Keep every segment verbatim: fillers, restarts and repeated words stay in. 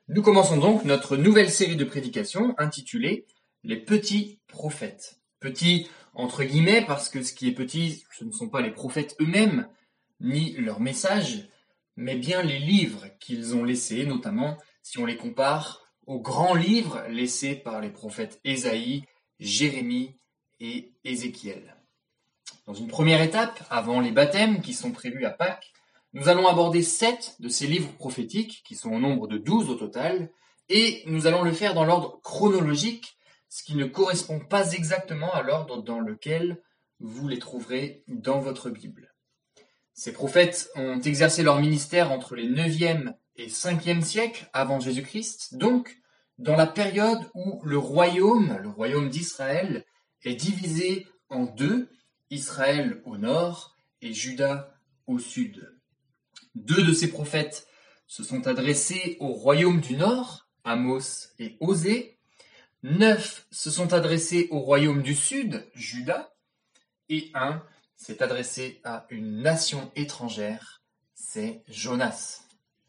Nous commençons donc notre nouvelle série de prédications intitulée « Les petits prophètes ». Petits entre guillemets parce que ce qui est petit, ce ne sont pas les prophètes eux-mêmes, ni leurs messages, mais bien les livres qu'ils ont laissés, notamment si on les compare aux grands livres laissés par les prophètes Ésaïe, Jérémie et Ézéchiel. Dans une première étape, avant les baptêmes qui sont prévus à Pâques, nous allons aborder sept de ces livres prophétiques, qui sont au nombre de douze au total, et nous allons le faire dans l'ordre chronologique, ce qui ne correspond pas exactement à l'ordre dans lequel vous les trouverez dans votre Bible. Ces prophètes ont exercé leur ministère entre les neuvième et cinquième siècles avant Jésus-Christ, donc dans la période où le royaume, le royaume d'Israël, est divisé en deux, Israël au nord et Juda au sud. Deux de ces prophètes se sont adressés au royaume du nord, Amos et Osée. Neuf se sont adressés au royaume du sud, Juda. Et un s'est adressé à une nation étrangère, c'est Jonas.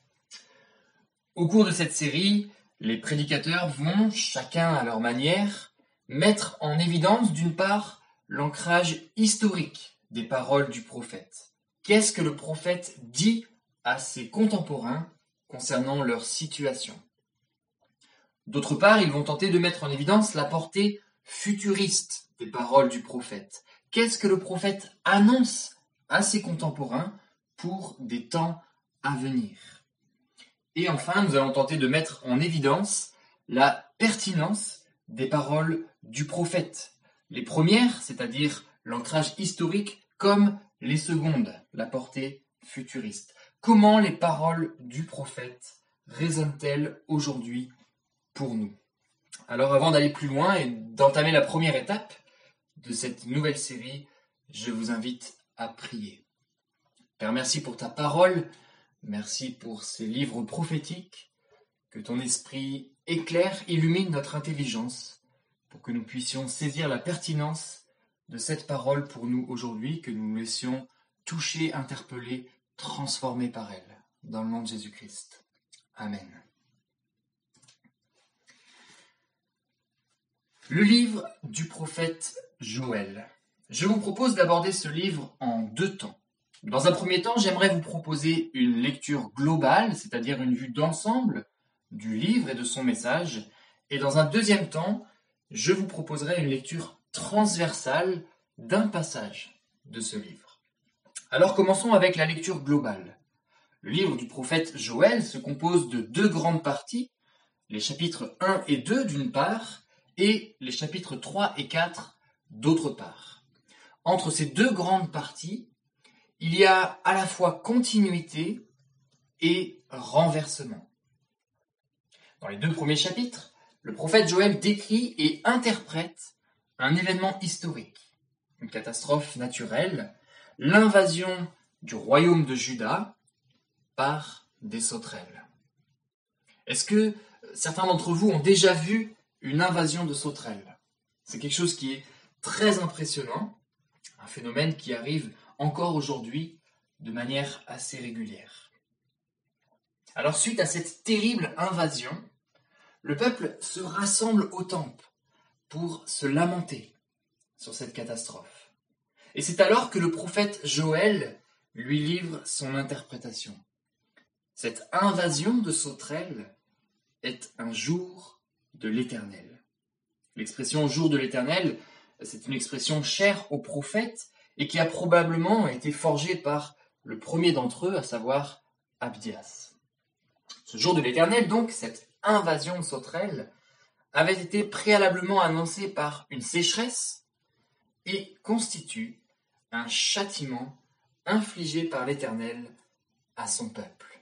Au cours de cette série, les prédicateurs vont, chacun à leur manière, mettre en évidence d'une part l'ancrage historique des paroles du prophète. Qu'est-ce que le prophète dit à ses contemporains concernant leur situation? D'autre part, ils vont tenter de mettre en évidence la portée futuriste des paroles du prophète. Qu'est-ce que le prophète annonce à ses contemporains pour des temps à venir? Et enfin, nous allons tenter de mettre en évidence la pertinence des paroles du prophète. Les premières, c'est-à-dire l'ancrage historique, comme les secondes, la portée futuriste. Comment les paroles du prophète résonnent-elles aujourd'hui pour nous? Alors avant d'aller plus loin et d'entamer la première étape de cette nouvelle série, je vous invite à prier. Père, merci pour ta parole, merci pour ces livres prophétiques, que ton esprit éclaire, illumine notre intelligence, pour que nous puissions saisir la pertinence de cette parole pour nous aujourd'hui, que nous nous laissions toucher, interpeller, transformés par elle, dans le nom de Jésus-Christ. Amen. Le livre du prophète Joël. Je vous propose d'aborder ce livre en deux temps. Dans un premier temps, j'aimerais vous proposer une lecture globale, c'est-à-dire une vue d'ensemble du livre et de son message. Et dans un deuxième temps, je vous proposerai une lecture transversale d'un passage de ce livre. Alors commençons avec la lecture globale. Le livre du prophète Joël se compose de deux grandes parties, les chapitres un et deux d'une part, et les chapitres trois et quatre d'autre part. Entre ces deux grandes parties, il y a à la fois continuité et renversement. Dans les deux premiers chapitres, le prophète Joël décrit et interprète un événement historique, une catastrophe naturelle, l'invasion du royaume de Juda par des sauterelles. Est-ce que certains d'entre vous ont déjà vu une invasion de sauterelles? C'est quelque chose qui est très impressionnant, un phénomène qui arrive encore aujourd'hui de manière assez régulière. Alors suite à cette terrible invasion, le peuple se rassemble au temple pour se lamenter sur cette catastrophe. Et c'est alors que le prophète Joël lui livre son interprétation. Cette invasion de sauterelles est un jour de l'Éternel. L'expression « jour de l'Éternel », c'est une expression chère aux prophètes et qui a probablement été forgée par le premier d'entre eux, à savoir Abdias. Ce jour de l'Éternel, donc, cette invasion de sauterelles, avait été préalablement annoncée par une sécheresse et constitue un châtiment infligé par l'Éternel à son peuple.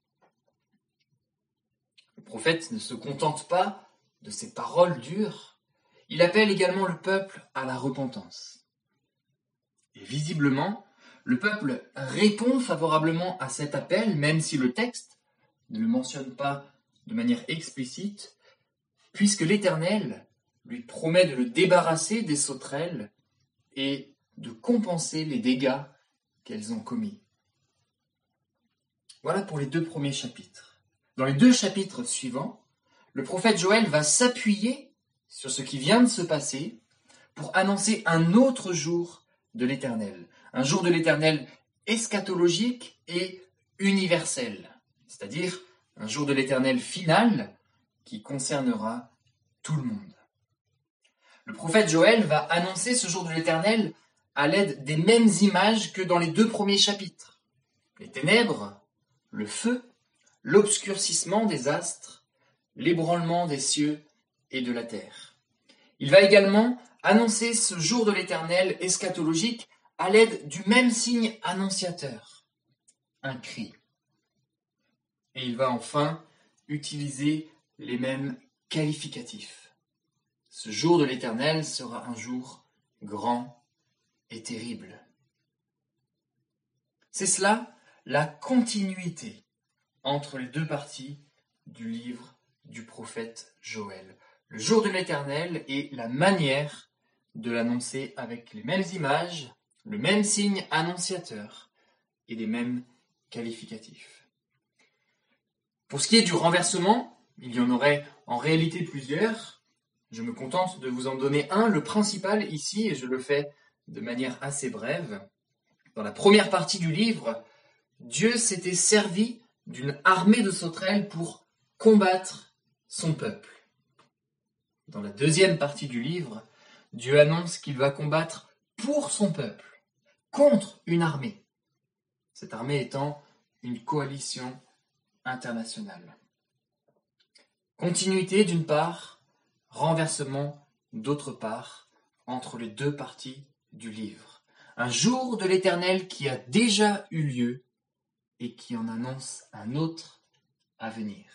Le prophète ne se contente pas de ces paroles dures, il appelle également le peuple à la repentance. Et visiblement, le peuple répond favorablement à cet appel, même si le texte ne le mentionne pas de manière explicite, puisque l'Éternel lui promet de le débarrasser des sauterelles et de compenser les dégâts qu'elles ont commis. Voilà pour les deux premiers chapitres. Dans les deux chapitres suivants, le prophète Joël va s'appuyer sur ce qui vient de se passer pour annoncer un autre jour de l'Éternel, un jour de l'Éternel eschatologique et universel, c'est-à-dire un jour de l'Éternel final qui concernera tout le monde. Le prophète Joël va annoncer ce jour de l'Éternel à l'aide des mêmes images que dans les deux premiers chapitres. Les ténèbres, le feu, l'obscurcissement des astres, l'ébranlement des cieux et de la terre. Il va également annoncer ce jour de l'Éternel eschatologique à l'aide du même signe annonciateur, un cri. Et il va enfin utiliser les mêmes qualificatifs. Ce jour de l'Éternel sera un jour grand et terrible. C'est cela la continuité entre les deux parties du livre du prophète Joël. Le jour de l'Éternel et la manière de l'annoncer avec les mêmes images, le même signe annonciateur et les mêmes qualificatifs. Pour ce qui est du renversement, il y en aurait en réalité plusieurs. Je me contente de vous en donner un, le principal ici, et je le fais de manière assez brève. Dans la première partie du livre, Dieu s'était servi d'une armée de sauterelles pour combattre son peuple. Dans la deuxième partie du livre, Dieu annonce qu'il va combattre pour son peuple, contre une armée. Cette armée étant une coalition internationale. Continuité d'une part, renversement d'autre part, entre les deux parties du livre. Un jour de l'Éternel qui a déjà eu lieu et qui en annonce un autre à venir.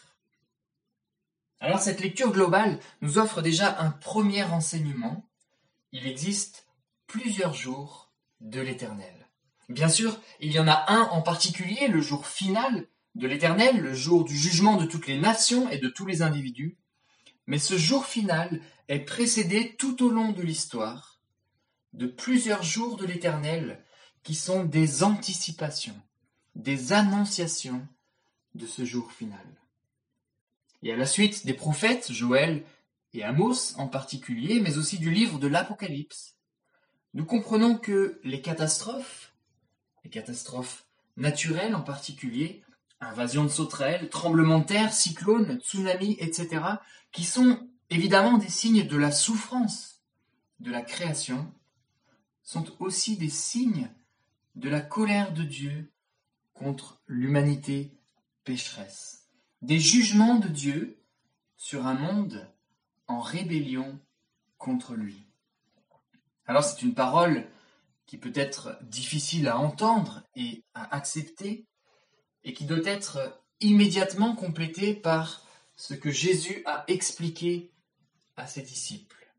Alors cette lecture globale nous offre déjà un premier enseignement. Il existe plusieurs jours de l'Éternel. Bien sûr, il y en a un en particulier, le jour final de l'Éternel, le jour du jugement de toutes les nations et de tous les individus. Mais ce jour final est précédé tout au long de l'histoire de plusieurs jours de l'Éternel qui sont des anticipations, des annonciations de ce jour final. Et à la suite des prophètes, Joël et Amos en particulier, mais aussi du livre de l'Apocalypse, nous comprenons que les catastrophes, les catastrophes naturelles en particulier, invasion de sauterelles, tremblements de terre, cyclones, tsunamis, et cetera, qui sont évidemment des signes de la souffrance de la création, sont aussi des signes de la colère de Dieu contre l'humanité pécheresse. Des jugements de Dieu sur un monde en rébellion contre lui. Alors c'est une parole qui peut être difficile à entendre et à accepter, et qui doit être immédiatement complétée par ce que Jésus a expliqué à ses disciples.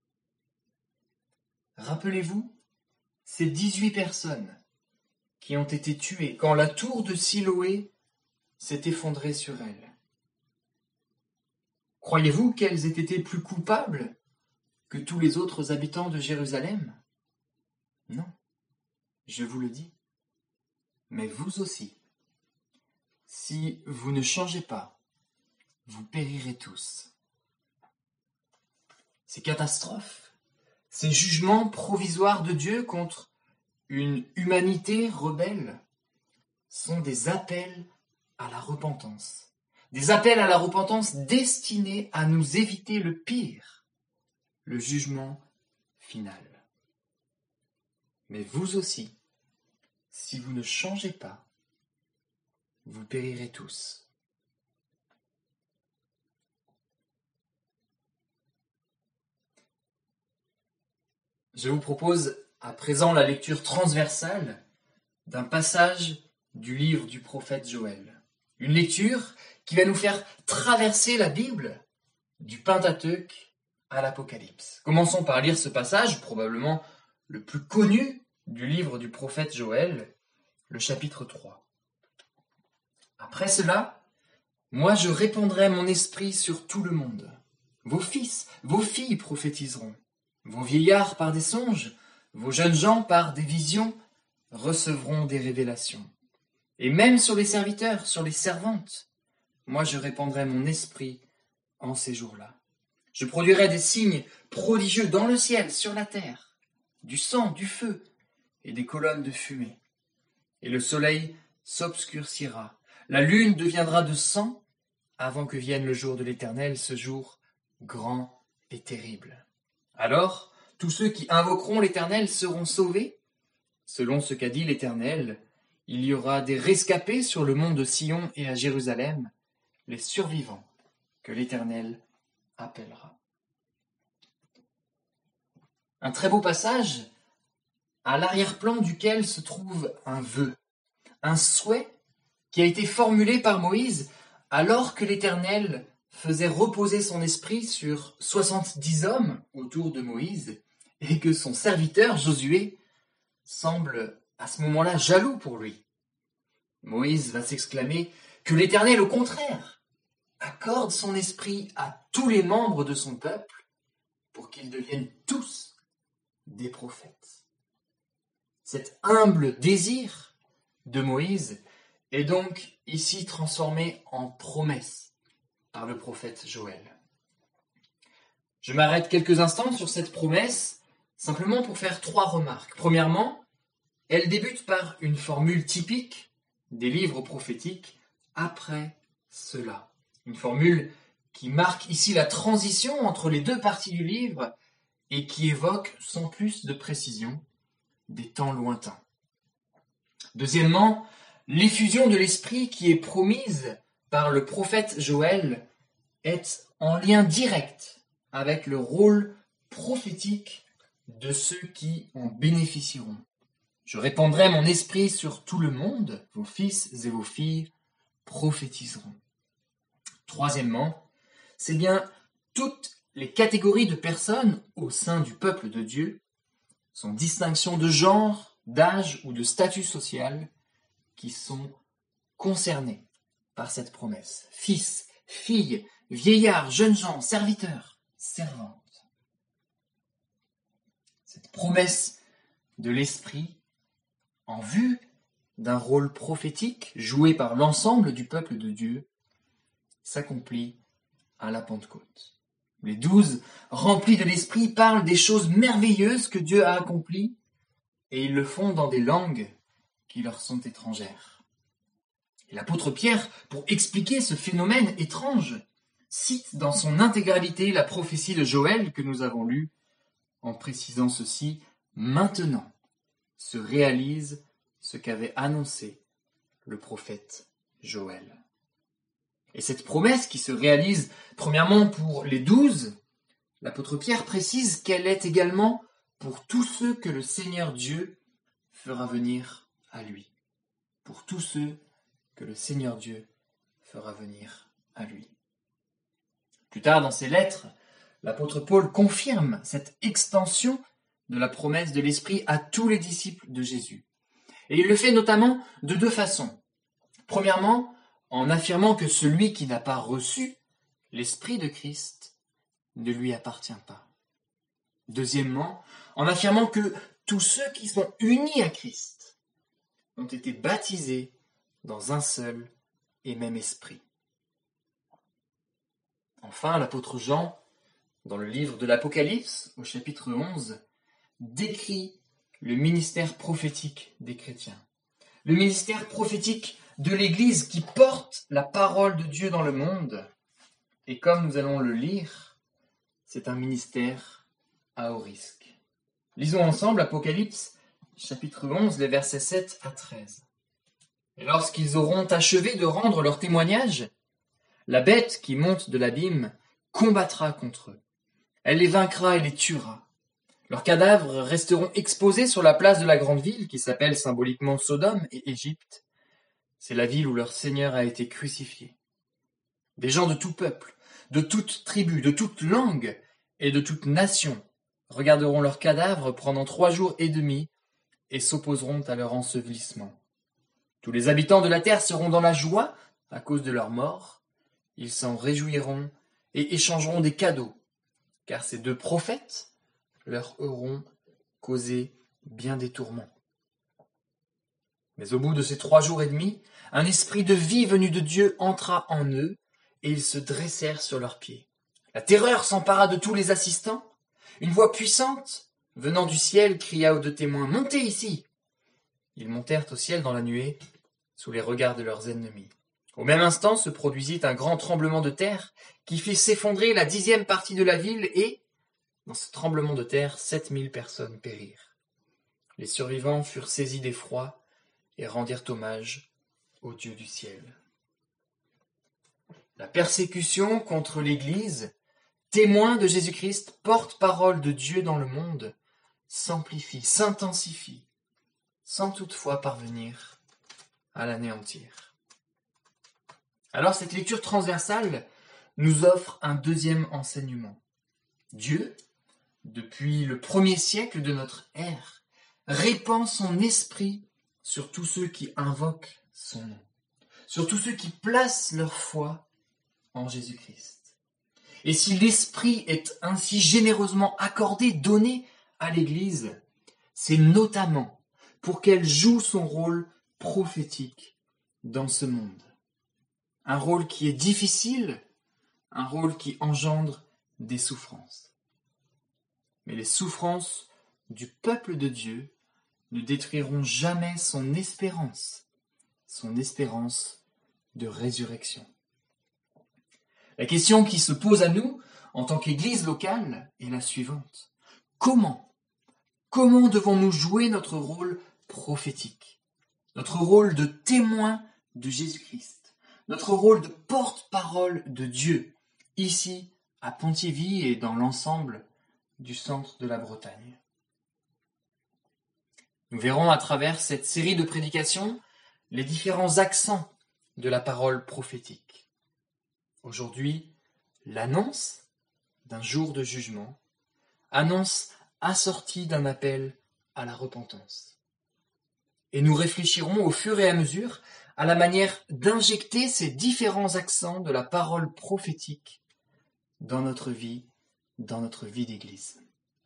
Rappelez-vous, ces dix-huit personnes qui ont été tuées quand la tour de Siloé s'est effondrée sur elles. Croyez-vous qu'elles aient été plus coupables que tous les autres habitants de Jérusalem? Non, je vous le dis. Mais vous aussi, si vous ne changez pas, vous périrez tous. Ces catastrophes, ces jugements provisoires de Dieu contre une humanité rebelle sont des appels à la repentance. Des appels à la repentance destinés à nous éviter le pire, le jugement final. Mais vous aussi, si vous ne changez pas, vous périrez tous. Je vous propose à présent la lecture transversale d'un passage du livre du prophète Joël. Une lecture qui va nous faire traverser la Bible du Pentateuque à l'Apocalypse. Commençons par lire ce passage, probablement le plus connu du livre du prophète Joël, le chapitre trois. Après cela, moi je répandrai mon esprit sur tout le monde. Vos fils, vos filles prophétiseront. Vos vieillards par des songes, vos jeunes gens par des visions recevront des révélations. Et même sur les serviteurs, sur les servantes, moi je répandrai mon esprit en ces jours-là. Je produirai des signes prodigieux dans le ciel, sur la terre, du sang, du feu et des colonnes de fumée. Et le soleil s'obscurcira, la lune deviendra de sang, avant que vienne le jour de l'Éternel, ce jour grand et terrible. Alors, tous ceux qui invoqueront l'Éternel seront sauvés. Selon ce qu'a dit l'Éternel, il y aura des rescapés sur le mont de Sion et à Jérusalem, les survivants que l'Éternel appellera. Un très beau passage, à l'arrière-plan duquel se trouve un vœu, un souhait qui a été formulé par Moïse alors que l'Éternel faisait reposer son esprit sur soixante-dix hommes autour de Moïse et que son serviteur Josué semble à ce moment-là jaloux pour lui. Moïse va s'exclamer que l'Éternel, au contraire, accorde son esprit à tous les membres de son peuple pour qu'ils deviennent tous des prophètes. Cet humble désir de Moïse est donc ici transformé en promesse par le prophète Joël. Je m'arrête quelques instants sur cette promesse, simplement pour faire trois remarques. Premièrement, elle débute par une formule typique des livres prophétiques « après cela ». Une formule qui marque ici la transition entre les deux parties du livre et qui évoque, sans plus de précision, des temps lointains. Deuxièmement, l'effusion de l'esprit qui est promise par le prophète Joël est en lien direct avec le rôle prophétique de ceux qui en bénéficieront. Je répandrai mon esprit sur tout le monde, vos fils et vos filles prophétiseront. Troisièmement, c'est bien toutes les catégories de personnes au sein du peuple de Dieu, sans distinction de genre, d'âge ou de statut social, qui sont concernés par cette promesse. Fils, filles, vieillards, jeunes gens, serviteurs, servantes. Cette promesse de l'Esprit, en vue d'un rôle prophétique joué par l'ensemble du peuple de Dieu, s'accomplit à la Pentecôte. Les douze, remplis de l'Esprit, parlent des choses merveilleuses que Dieu a accomplies, et ils le font dans des langues qui leur sont étrangères. Et l'apôtre Pierre, pour expliquer ce phénomène étrange, cite dans son intégralité la prophétie de Joël que nous avons lue, en précisant ceci: « Maintenant se réalise ce qu'avait annoncé le prophète Joël. » Et cette promesse qui se réalise premièrement pour les douze, l'apôtre Pierre précise qu'elle est également pour tous ceux que le Seigneur Dieu fera venir à lui. Pour tous ceux que le Seigneur Dieu fera venir à lui. Plus tard dans ses lettres, l'apôtre Paul confirme cette extension de la promesse de l'Esprit à tous les disciples de Jésus. Et il le fait notamment de deux façons. Premièrement, en affirmant que celui qui n'a pas reçu l'Esprit de Christ ne lui appartient pas. Deuxièmement, en affirmant que tous ceux qui sont unis à Christ ont été baptisés dans un seul et même esprit. Enfin, l'apôtre Jean, dans le livre de l'Apocalypse, au chapitre onze, décrit le ministère prophétique des chrétiens. Le ministère prophétique de l'Église qui porte la parole de Dieu dans le monde. Et comme nous allons le lire, c'est un ministère à haut risque. Lisons ensemble Apocalypse, chapitre onze, les versets sept à treize. « Et lorsqu'ils auront achevé de rendre leur témoignage, la bête qui monte de l'abîme combattra contre eux. Elle les vaincra et les tuera. Leurs cadavres resteront exposés sur la place de la grande ville qui s'appelle symboliquement Sodome et Égypte. C'est la ville où leur Seigneur a été crucifié. Des gens de tout peuple, de toute tribu, de toute langue et de toute nation regarderont leurs cadavres pendant trois jours et demi et s'opposeront à leur ensevelissement. Tous les habitants de la terre seront dans la joie à cause de leur mort. Ils s'en réjouiront et échangeront des cadeaux, car ces deux prophètes leur auront causé bien des tourments. Mais au bout de ces trois jours et demi, un esprit de vie venu de Dieu entra en eux, et ils se dressèrent sur leurs pieds. La terreur s'empara de tous les assistants. Une voix puissante, venant du ciel, cria aux deux témoins « Montez ici !» Ils montèrent au ciel dans la nuée, sous les regards de leurs ennemis. Au même instant se produisit un grand tremblement de terre qui fit s'effondrer la dixième partie de la ville et, dans ce tremblement de terre, sept mille personnes périrent. Les survivants furent saisis d'effroi et rendirent hommage au Dieu du ciel. La persécution contre l'Église, témoin de Jésus-Christ, porte-parole de Dieu dans le monde, s'amplifie, s'intensifie, sans toutefois parvenir à l'anéantir. Alors cette lecture transversale nous offre un deuxième enseignement. Dieu, depuis le premier siècle de notre ère, répand son esprit sur tous ceux qui invoquent son nom, sur tous ceux qui placent leur foi en Jésus-Christ. Et si l'esprit est ainsi généreusement accordé, donné à l'Église, c'est notamment pour qu'elle joue son rôle prophétique dans ce monde. Un rôle qui est difficile, un rôle qui engendre des souffrances. Mais les souffrances du peuple de Dieu ne détruiront jamais son espérance, son espérance de résurrection. La question qui se pose à nous, en tant qu'Église locale, est la suivante. Comment, comment devons-nous jouer notre rôle prophétique, notre rôle de témoin de Jésus-Christ, notre rôle de porte-parole de Dieu, ici à Pontivy et dans l'ensemble du centre de la Bretagne? Nous verrons à travers cette série de prédications les différents accents de la parole prophétique. Aujourd'hui, l'annonce d'un jour de jugement, annonce assortie d'un appel à la repentance. Et nous réfléchirons au fur et à mesure à la manière d'injecter ces différents accents de la parole prophétique dans notre vie, dans notre vie d'Église.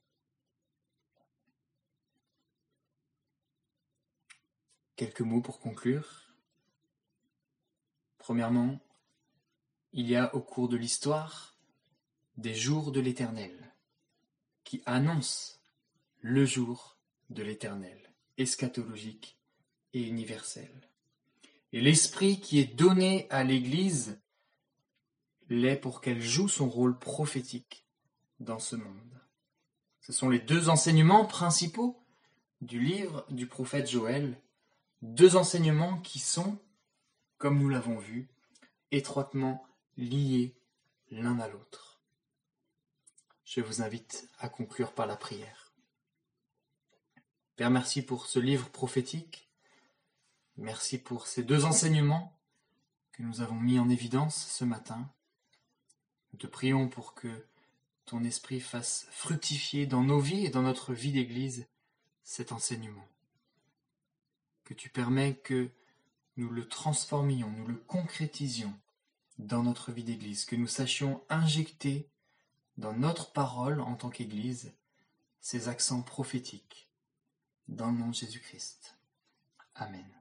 Quelques mots pour conclure. Premièrement, il y a au cours de l'histoire des jours de l'Éternel qui annoncent le jour de l'Éternel, eschatologique et universel. Et l'esprit qui est donné à l'Église l'est pour qu'elle joue son rôle prophétique dans ce monde. Ce sont les deux enseignements principaux du livre du prophète Joël, deux enseignements qui sont, comme nous l'avons vu, étroitement liés l'un à l'autre. Je vous invite à conclure par la prière. Père, merci pour ce livre prophétique. Merci pour ces deux enseignements que nous avons mis en évidence ce matin. Nous te prions pour que ton esprit fasse fructifier dans nos vies et dans notre vie d'Église cet enseignement. Que tu permets que nous le transformions, nous le concrétisions dans notre vie d'Église, que nous sachions injecter dans notre parole en tant qu'Église ces accents prophétiques dans le nom de Jésus-Christ. Amen.